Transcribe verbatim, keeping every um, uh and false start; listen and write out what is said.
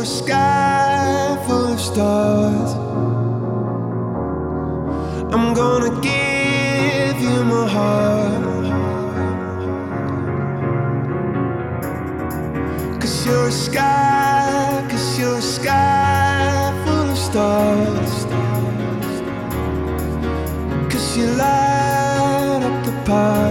you're a sky full of stars. I'm gonna give you my heart, 'cause you're a sky, 'cause you're a sky full of stars. 'Cause you light up the path.